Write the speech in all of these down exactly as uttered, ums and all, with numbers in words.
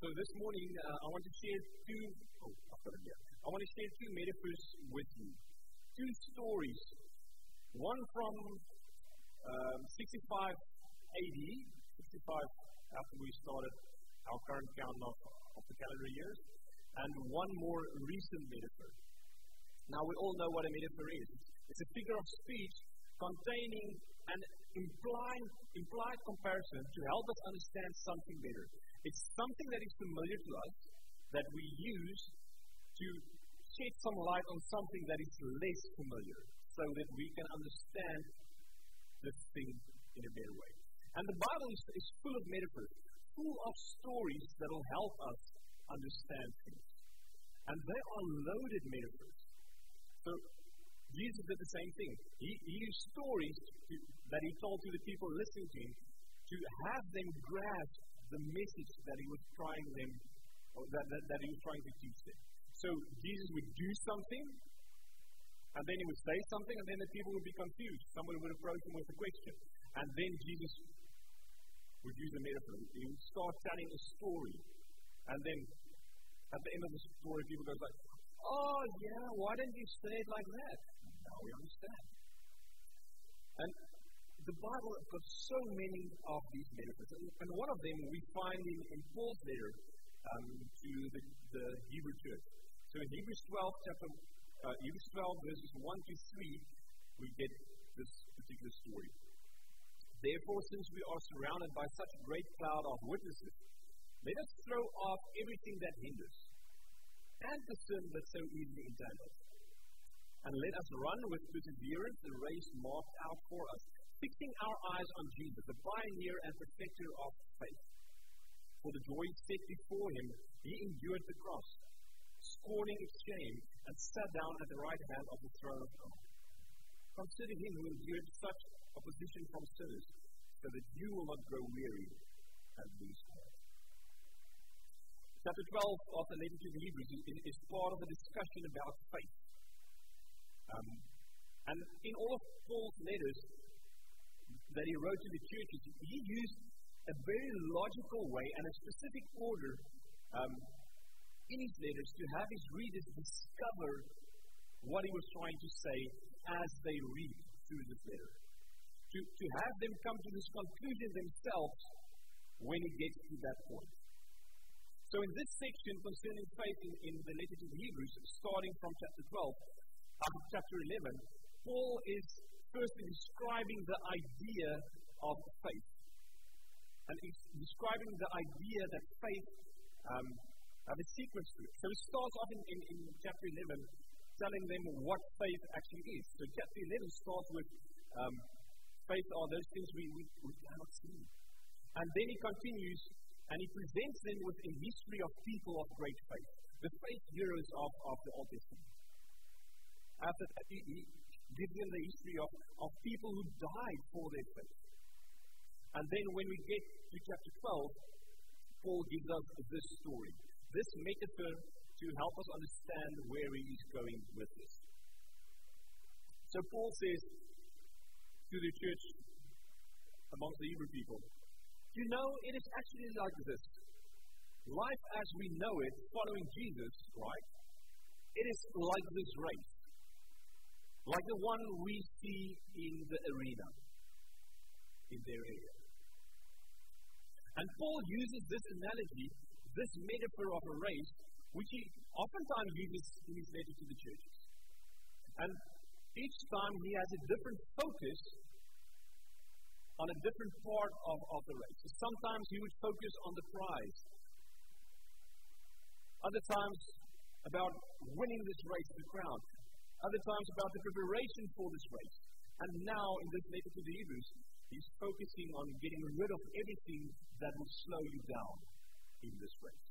this morning, uh, I want to share two, oh, I've got it here. I want to share two metaphors with you. Two stories. One from um, sixty-five A D, sixty-five after we started our current count of, of the calendar years, and one more recent metaphor. Now, we all know what a metaphor is. It's a figure of speech containing an implied, implied comparison to help us understand something better. It's something that is familiar to us that we use to shed some light on something that is less familiar so that we can understand this thing in a better way. And the Bible is, is full of metaphors, full of stories that will help us understand things. And they are loaded metaphors. So, Jesus did the same thing. He, he used stories to, that he told to the people listening to him to have them grasp the message that he was trying them, or that, that, that he was trying to teach them. So Jesus would do something, and then he would say something, and then the people would be confused. Someone would approach him with a question, and then Jesus would use a metaphor. He would start telling a story, and then at the end of the story, people go like, "Oh yeah, why didn't you say it like that?" Now we understand. And the Bible has got so many of these metaphors, and one of them we find in, in Paul's letter um, to the, the Hebrew church. So in Hebrews twelve, chapter uh, Hebrews twelve, verses one to three, we get this particular story. Therefore, since we are surrounded by such a great cloud of witnesses, let us throw off everything that hinders and the sin that so easily entangles, and let us run with perseverance the race marked out for us, fixing our eyes on Jesus, the pioneer and perfecter of faith. For the joy set before him, he endured the cross, scorning its shame, and sat down at the right hand of the throne of God. Consider him who endured such opposition from sinners, so that you will not grow weary and lose heart. Chapter twelve of the letter to the Hebrews is, is part of a discussion about faith. Um, and in all of Paul's letters that he wrote to the churches, he used a very logical way and a specific order um, in his letters to have his readers discover what he was trying to say as they read through this letter. To, to have them come to this conclusion themselves when he gets to that point. So in this section concerning faith in, in the letter to the Hebrews, starting from chapter twelve up to chapter eleven, Paul is firstly describing the idea of faith. And he's describing the idea that faith um, have a sequence to it. So he starts off in, in, in chapter eleven telling them what faith actually is. So chapter eleven starts with um, faith are those things we, we, we cannot see. And then he continues and he presents them with a history of people of great faith, the faith heroes of, of the Old Testament. After that, he, he gives them the history of, of people who died for their faith. And then when we get to chapter twelve, Paul gives us this story, this metaphor to help us understand where he is going with this. So Paul says to the church amongst the Hebrew people, you know, it is actually like this. Life as we know it, following Jesus, right? It is like this race. Like the one we see in the arena, in their area. And Paul uses this analogy, this metaphor of a race, which he oftentimes uses in his letter to the churches. And each time he has a different focus on a different part of, of the race. So sometimes he would focus on the prize. Other times about winning this race, the crown. Other times about the preparation for this race. And now in this letter to the Hebrews, he's focusing on getting rid of everything that will slow you down in this race.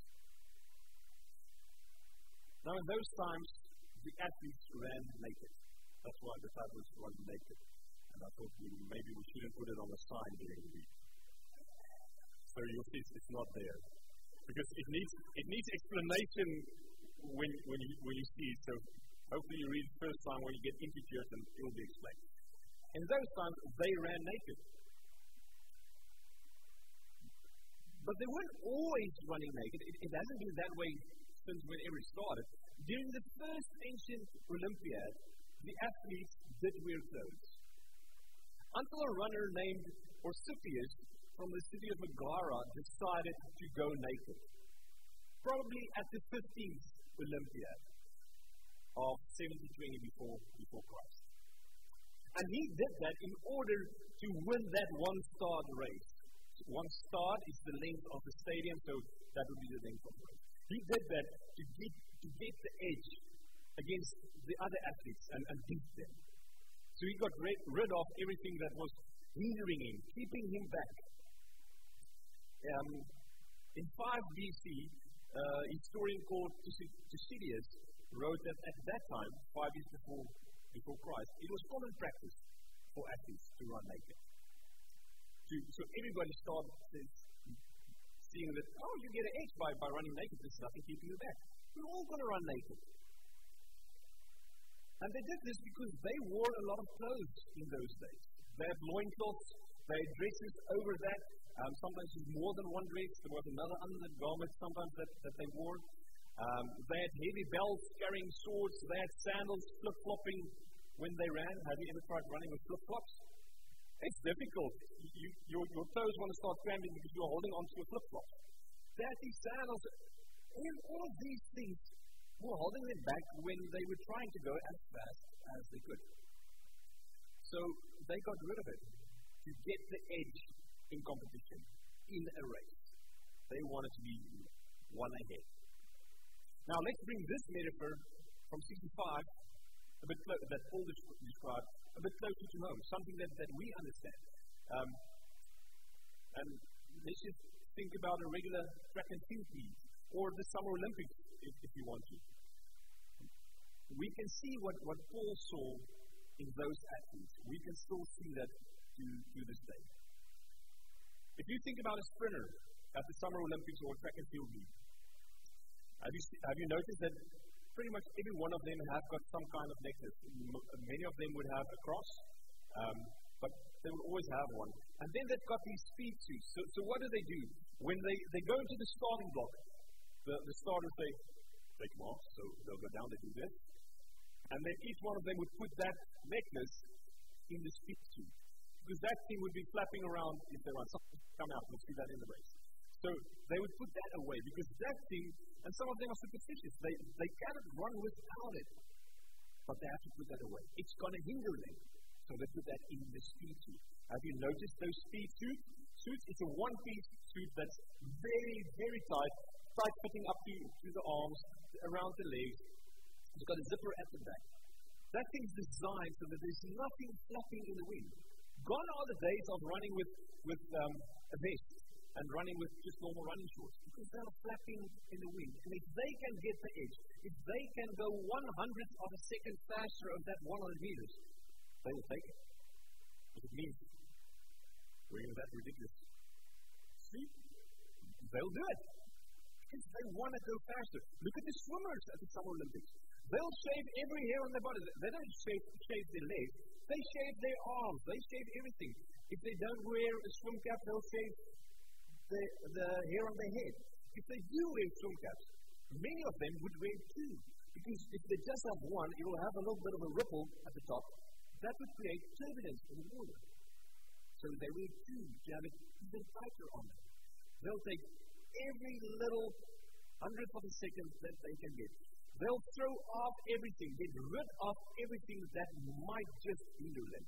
Now in those times, the athletes ran naked. That's why the title is Run Naked. And I thought we, maybe we shouldn't put it on the sign during the week. So you'll see it's not there. Because it needs it needs explanation when when you when you see it. So hopefully you read it the first time when you get into church and it will be explained. In those times they ran naked. But they weren't always running naked. It, it hasn't been that way since whenever it started. During the first ancient Olympiad, the athletes did wear clothes. Until a runner named Orsipius from the city of Megara decided to go naked. Probably at the fifteenth Olympiad of seventy twenty before, before Christ. And he did that in order to win that one-star race. One star is the length of the stadium, so that would be the length of the race. He did that to get, to get the edge against the other athletes and, and beat them. So he got rid, rid of everything that was hindering him, keeping him back. Um, in five B C, uh, a historian called Thucydides wrote that at that time, five years before, before Christ, it was common practice for athletes to run naked. To, so everybody started seeing that, oh, you get an edge by, by running naked. There's nothing keeping you back. We're all going to run naked. And they did this because they wore a lot of clothes in those days. They had loincloths, they had dresses over that. Um, sometimes it was more than one dress. There was another undergarment sometimes that, that they wore. Um, they had heavy belts carrying swords. They had sandals flip-flopping when they ran. Have you ever tried running with flip-flops? It's difficult. You, your, your toes want to start cramping because you're holding onto your flip-flops. They had these sandals. And all of these things were holding them back when they were trying to go as fast as they could. So they got rid of it to get the edge in competition, in a race. They wanted to be one ahead. Now let's bring this metaphor from sixty-five, a bit clo- that Paul described, a bit closer to home, something that, that we understand. Um, and let's just think about a regular track and field meet, or the Summer Olympics, if, if you want to. We can see what, what Paul saw in those athletes. We can still see that to, to this day. If you think about a sprinter at the Summer Olympics or track and field meet, have you, have you noticed that pretty much every one of them have got some kind of necklace? M- many of them would have a cross, um, but they would always have one. And then they've got these speed suits. So, so what do they do? When they, they go into the starting block, the, the starters say, take them off, so they'll go down, they do this. And then each one of them would put that necklace in the speed suit. Because that thing would be flapping around if they run. Something come out, we'll see that in the race. So they would put that away because that thing, and some of them are superstitious, they, they cannot run without it. But they have to put that away. It's going to hinder them. So they put that in the speed suit. Have you noticed those speed suits? Suits, it's a one-piece suit that's very, very tight, tight fitting up to, to the arms, around the legs. It's got a zipper at the back. That thing's designed so that there's nothing flapping in the wind. Gone are the days of running with, with um, a vest and running with just normal running shorts because they're flapping in the wind. And if they can get the edge, if they can go one hundredth of a second faster of that one hundred meters, they will take it. If it means wearing that ridiculous suit, they'll do it. Because they want to go faster. Look at the swimmers at the Summer Olympics. They'll shave every hair on their body. They don't shave, shave their legs. They shave their arms. They shave everything. If they don't wear a swim cap, they'll shave the, the hair on their head. If they do wear swim caps, many of them would wear two. Because if they just have one, it will have a little bit of a ripple at the top. That would create turbulence in the water. So they wear two to have it even tighter on them. They'll take every little hundredth of a second that they can get. They'll throw off everything, get rid of everything that might just hinder them.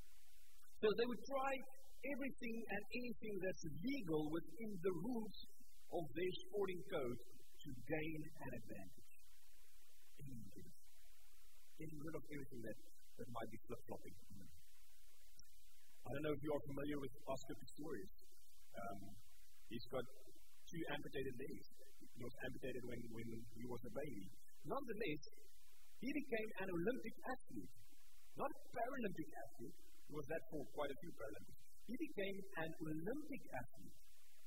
So they would try everything and anything that's legal within the rules of their sporting code to gain an advantage. Anything. Getting rid of everything that, that might be flip-flopping. I don't know if you are familiar with Oscar Pistorius. Um, he's got two amputated legs. He was amputated when, when he was a baby. Nonetheless, he became an Olympic athlete, not a Paralympic athlete. He was that for quite a few Paralympics. He became an Olympic athlete.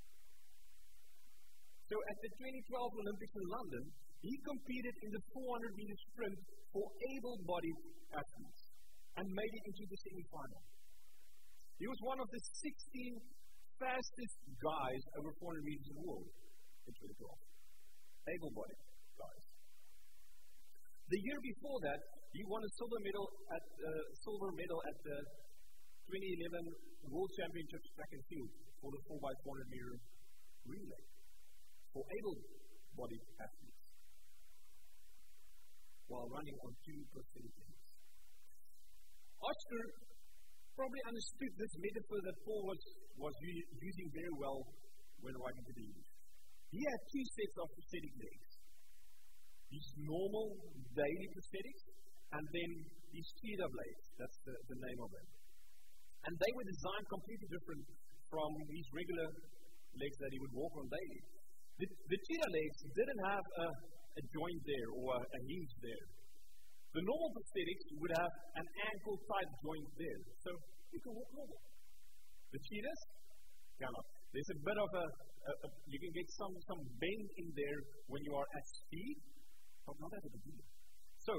So at the twenty twelve Olympics in London, he competed in the four hundred meter sprint for able-bodied athletes and made it into the semi-final. He was one of the sixteen fastest guys over four hundred meters in the world in twenty twelve. Able-bodied guys. The year before that, he won a silver medal at uh, silver medal at the twenty eleven World Championships track and field for the four by four hundred meter relay for able-bodied athletes while running on two prosthetic legs. Oscar probably understood this metaphor that Paul was, was u- using very well when writing to the English. He had two sets of prosthetic legs. These normal daily prosthetics, and then these cheetah blades. That's the, the name of them. And they were designed completely different from these regular legs that he would walk on daily. The, the cheetah legs didn't have a, a joint there or a, a hinge there. The normal prosthetics would have an ankle-type joint there, so you can walk normal. The cheetahs cannot. There's a bit of a, a, a you can get some, some bend in there when you are at speed, but not at the beginning. So,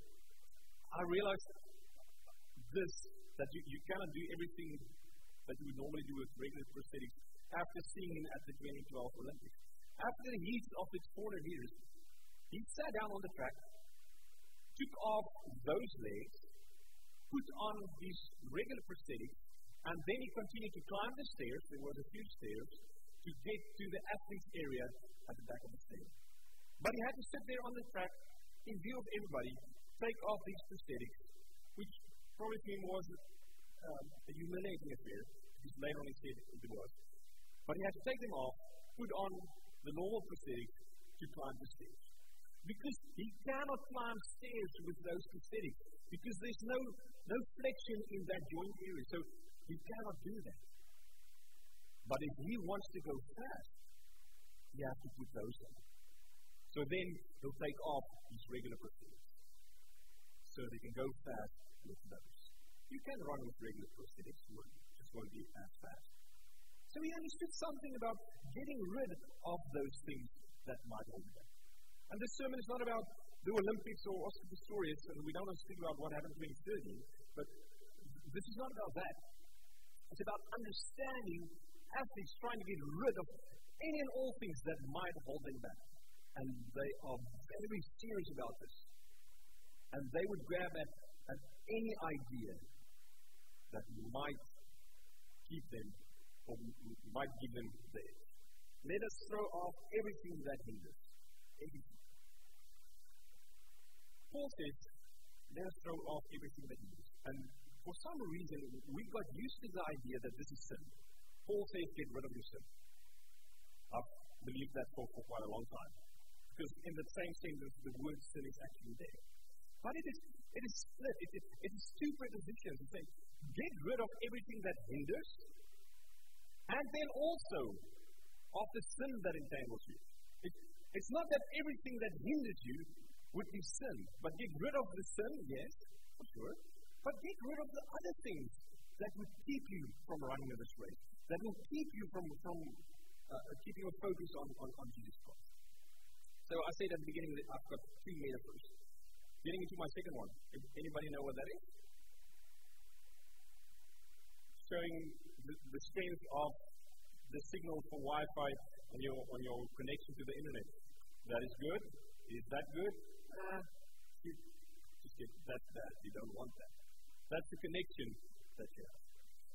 I realized this, that you, you cannot do everything that you would normally do with regular prosthetics after seeing him at the twenty twelve Olympics. After the heat of his four hundred meters, he sat down on the track, took off those legs, put on these regular prosthetics, and then he continued to climb the stairs. There were a few stairs to get to the athletes area at the back of the stadium. But he had to sit there on the track in view of everybody, take off these prosthetics, which probably to him was um, a humiliating affair, because later on he said it was. But he had to take them off, put on the normal prosthetics to climb the stairs. Because he cannot climb stairs with those prosthetics, because there's no, no flexion in that joint area, so he cannot do that. But if he wants to go fast, he has to put those on. So then he'll take off these regular prosthetics, so they can go fast with those. You can run with regular prosthetics, you just won't be as fast. So he understood something about getting rid of those things that might hold you back. And this sermon is not about the Olympics or Oscar Pistorius, and we don't want to speak about what happened in twenty thirteen, but this is not about that. It's about understanding athletes trying to get rid of any and all things that might hold them back. And they are very serious about this. And they would grab at, at any idea that might keep them, or might give them the edge. Let us throw off everything that hinders. Everything. Paul says, let us throw off everything that hinders. And for some reason, we got used to the idea that this is sin. Paul says, get rid of your sin. I've believed that for, for quite a long time. Because in the same sentence, the word sin is actually there. But it is, it is split. It is, it is two prepositions. It's saying, get rid of everything that hinders, and then also of the sin that entangles you. It, it's not that everything that hinders you would be sin, but get rid of the sin, yes, for sure, but get rid of the other things that would keep you from running this race, that will keep you from, from uh, keeping your focus on, on, on Jesus Christ. So I said at the beginning that I've got two metaphors. Getting into my second one. Anybody know what that is? Showing the, the strength of the signal for Wi-Fi on your on your connection to the internet. That is good. Is that good? Ah, you just get that's bad. You don't want that. That's the connection that you have.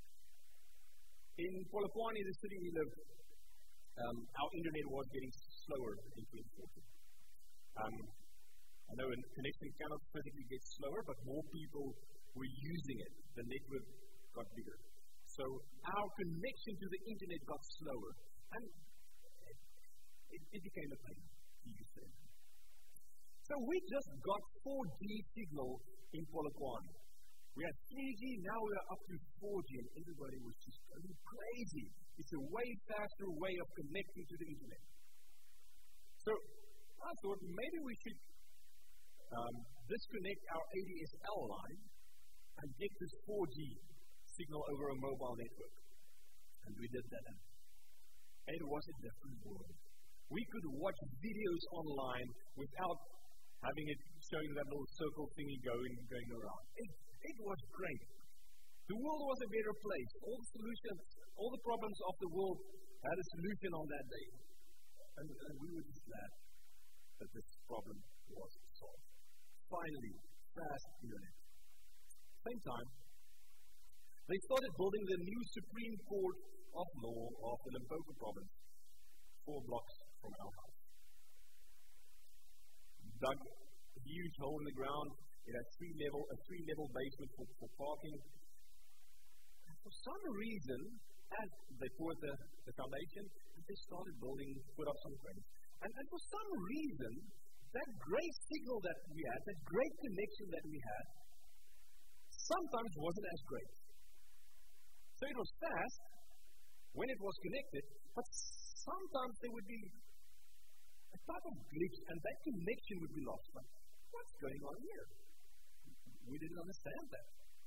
In Polokwane, the city we live, um, our internet was getting slower in twenty fourteen. Um, I know a connection cannot physically get slower, but more people were using it. The network got bigger. So our connection to the internet got slower. And it, it became a pain, you said. So we just got four G signal in Polokwane. We had three G, now we are up to four G, and everybody was just going crazy. It's a way faster way of connecting to the internet. So I thought maybe we should um, disconnect our A D S L line and get this four G signal over a mobile network. And we did that. And it was a different world. We could watch videos online without having it showing that little circle thingy going going around. It, it was great. The world was a better place. All the solutions, all the problems of the world had a solution on that day. And, and we were just glad that this problem was solved. Finally, fast internet. Same time, they started building the new Supreme Court of Law of the Limpopo province, four blocks from our house. Dug a huge hole in the ground. It had three level, a three-level basement for, for parking. And for some reason, as they poured the, the foundation, they started building, put up some cranes. And, and for some reason, that great signal that we had, that great connection that we had, sometimes wasn't as great. So it was fast when it was connected, but sometimes there would be a type of glitch, and that connection would be lost. But what's going on here? We didn't understand that.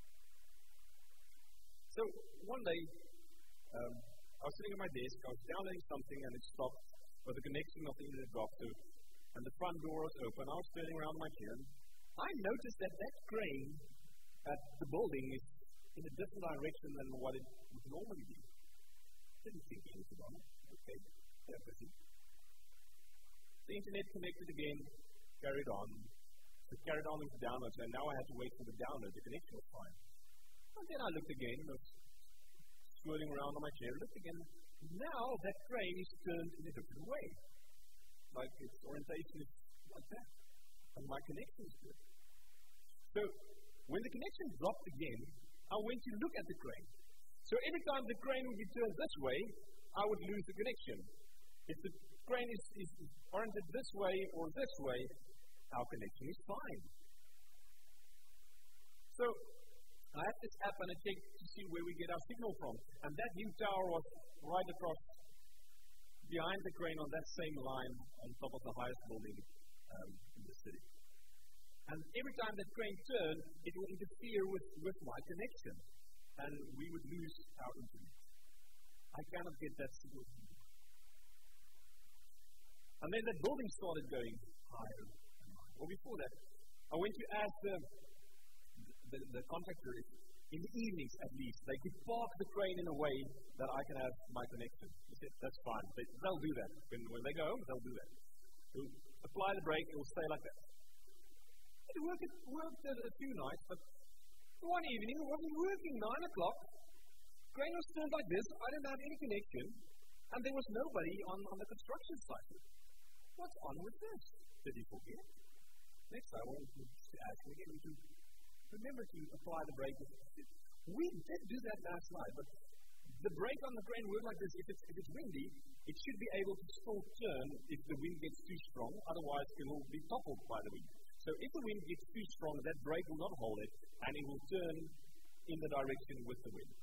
So one day, um, I was sitting at my desk, I was downloading something, and it stopped, but the connection of the internet dropped, so, and the front door was open. I was turning around my chair. I noticed that that crane at the building is in a different direction than what it would normally be. Didn't think anything about it. Okay, they're busy. The internet connected again, carried on. So carried on with the download, and now I had to wait for the download. The connection was fine. And then I looked again, and I was swirling around on my chair, looked again. Now that crane is turned in a different way. Like its orientation is like that. And my connection is good. So when the connection dropped again, I went to look at the crane. So every time the crane would be turned this way, I would lose the connection. If the crane is, is oriented this way or this way, our connection is fine. So I have this app and I check to see where we get our signal from. And that new tower was right across behind the crane on that same line on top of the highest building um, in the city. And every time that crane turned, it would interfere with, with my connection. And we would lose our internet. I cannot get that signal. And then that building started going higher. Well, before that, I went to ask the, the, the contractor if, in the evenings at least, they could park the crane in a way that I can have my connection. He said, that's fine. They, they'll do that. When, when they go home, they'll do that. They'll apply the brake, it will stay like that. It worked, it worked a, a few nights, but one evening it wasn't working. Nine o'clock, crane was turned like this. I didn't have any connection, and there was nobody on, on the construction site. What's on with this? Did he forget? Next, I wanted to ask him again to remember to apply the brake. We did do that last night, but the brake on the crane works like this. If it's, if it's windy, it should be able to still turn if the wind gets too strong. Otherwise, it will be toppled by the wind. So if the wind gets too strong, that brake will not hold it, and it will turn in the direction with the wind.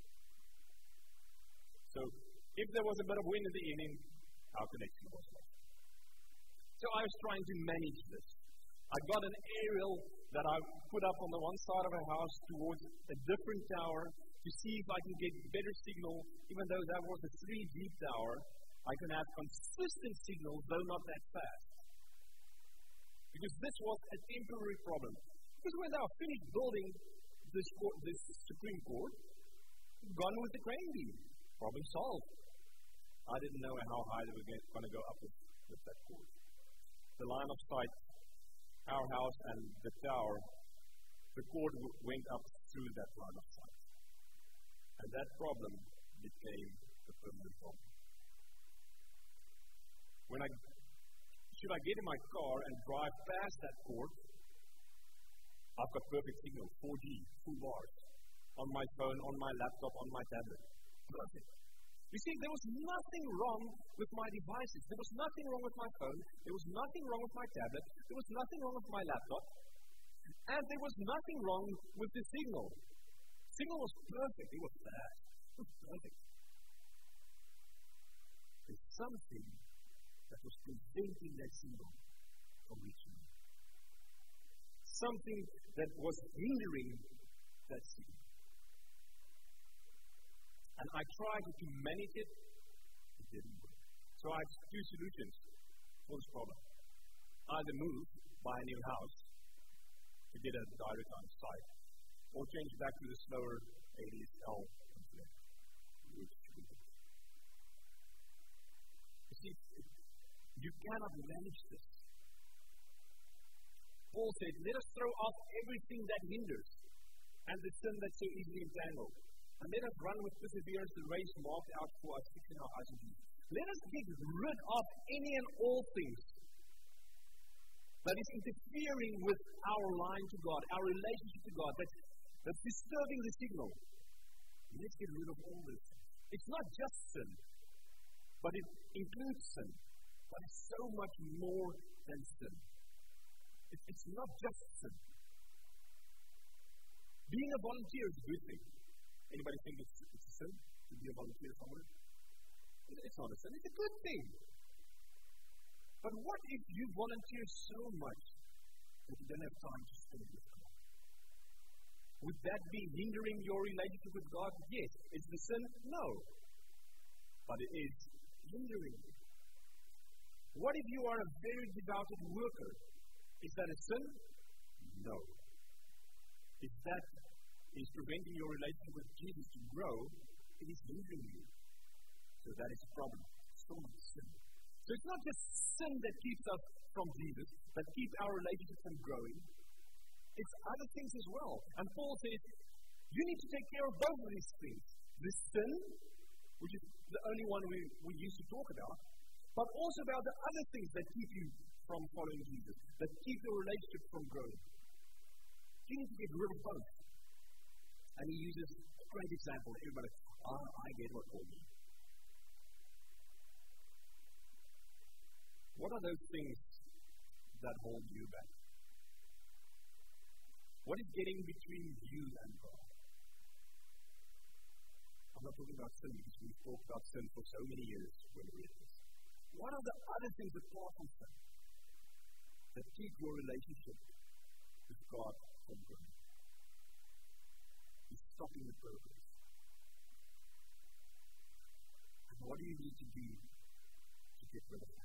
So if there was a bit of wind in the evening, our connection was lost. So I was trying to manage this. I got an aerial that I put up on the one side of a house towards a different tower to see if I can get better signal. Even though that was a three G tower, I can have consistent signal, though not that fast. Because this was a temporary problem. Because when they were finished building this, court, this Supreme Court, gone with the crane beam. Problem solved. I didn't know how high they were going to go up with, with that cord. The line of sight, our house and the tower, the cord w- went up through that line of sight. And that problem became a permanent problem. When I, should I get in my car and drive past that cord, I've got perfect signal, four G, full bars, on my phone, on my laptop, on my tablet. Perfect. You see, there was nothing wrong with my devices. There was nothing wrong with my phone. There was nothing wrong with my tablet. There was nothing wrong with my laptop. And there was nothing wrong with the signal. Signal was perfect. It was fast. It was perfect. There's something that was preventing that signal from reaching me. Something that was hindering that signal. And I tried to manage it, it didn't work. So I had two solutions for this problem. Either move, buy a new house to get a direct on site, or change back to the slower it is L. Which we do. You see, you cannot manage this. Paul said, let us throw off everything that hinders and the sin that so easily entangles. And let us run with perseverance the race marked out for us, fixing our eyes on Jesus. Let us get rid of any and all things that is interfering with our line to God, our relationship to God, that, that's disturbing the signal. Let's get rid of all this. It's not just sin, but it includes sin. But it's so much more than sin. It, it's not just sin. Being a volunteer is a good thing. Anybody think it's, it's a sin to be a volunteer somewhere? It's not a sin. It's a good thing. But what if you volunteer so much that you don't have time to spend with God? Would that be hindering your relationship with God? Yes. Is the sin? No. But it is hindering you. What if you are a very devoted worker? Is that a sin? No. If that is preventing your relationship with Jesus to grow, it is hindering you. So that is a problem. It's still not sin. So it's not just sin that keeps us from Jesus, that keeps our relationship from growing. It's other things as well. And Paul says, you need to take care of both of these things. The sin, which is the only one we, we used to talk about, but also about the other things that keep you from following Jesus, that keep your relationship from growing. You need to get rid of both. And he uses a great example. Everybody, ah, I get what Paul means. What are those things that hold you back? What is getting between you and God? I'm not talking about sin because we've talked about sin for so many years when we read this. What are the other things apart from sin that keep your relationship with God from growing? Is stopping the progress. And what do you need to do to get rid of that?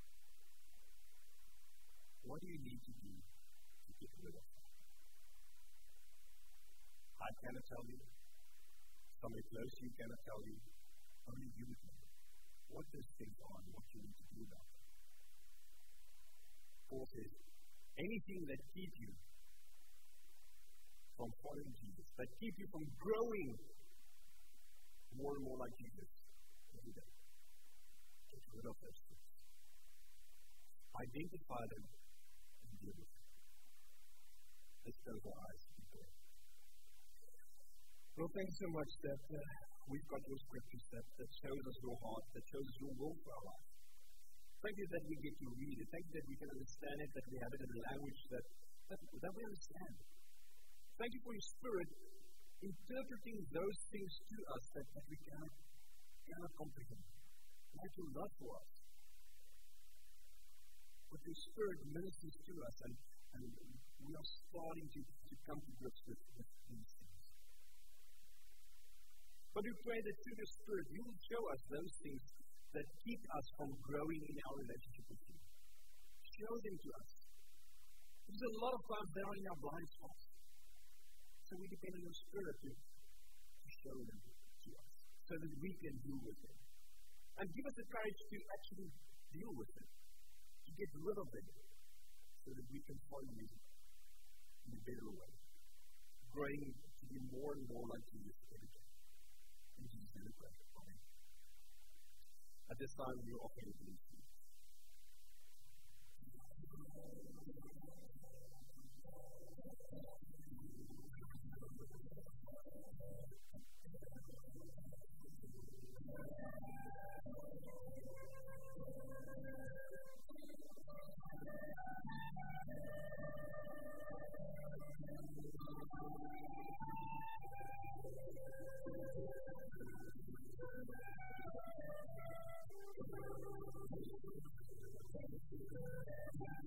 What do you need to do to get rid of that? I cannot tell you. Somebody close to you cannot tell you. Only you would know what those things are and what you need to do about them. Paul says, anything that keeps you from following Jesus, that keep you from growing more and more like Jesus every day, get rid of those things. Identify them and deal with them. Let's close our eyes before. Well, thank you so much that uh, we've got your scriptures that, that shows us your heart, that shows us your will for our life. Thank you that we get to read it. Thank you that we can understand it, that we have it in a language that, that, that we understand. Thank you for your Spirit interpreting those things to us that, that we cannot, cannot comprehend. Like your love for us. But your Spirit ministers to us, and, and we are starting to, to come to grips with, with these things. But we pray that through the Spirit, you will show us those things that keep us from growing in our relationship with you. Show them to us. Because a lot of times they are in our blind spots. So we depend on your Spirit to, to show them to us, so that we can deal with them. And give us the courage to actually deal with them, to get rid of them, so that we can follow you in a better way, growing to be more and more like Jesus every day. In Jesus' name we pray. Amen. At this time, we offer you these things. Thank you.